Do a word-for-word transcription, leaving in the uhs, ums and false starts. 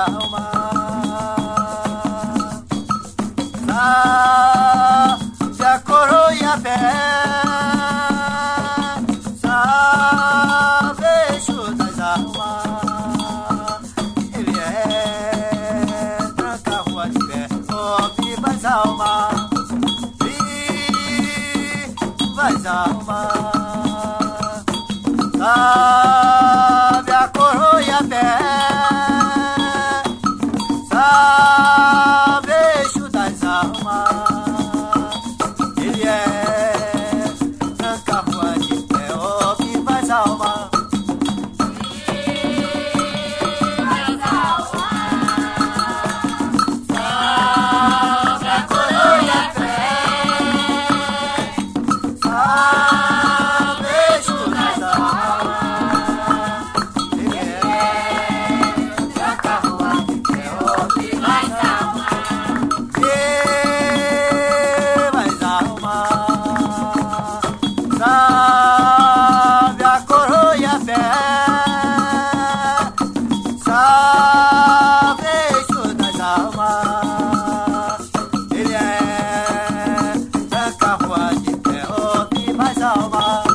almas. Sabe a coroa e a pé, sabe eixo das almas. Ele é tranca a rua de pé, viva as almas, viva as almas. Sabe a coroa e a pé, sabe eixo das almas. Ele é tranca a rua de pé, oh, viva as almas. Sabe a coroa e a pé, sabe eixo das almas. Ele é tranca a rua de pé, oh, viva as almas.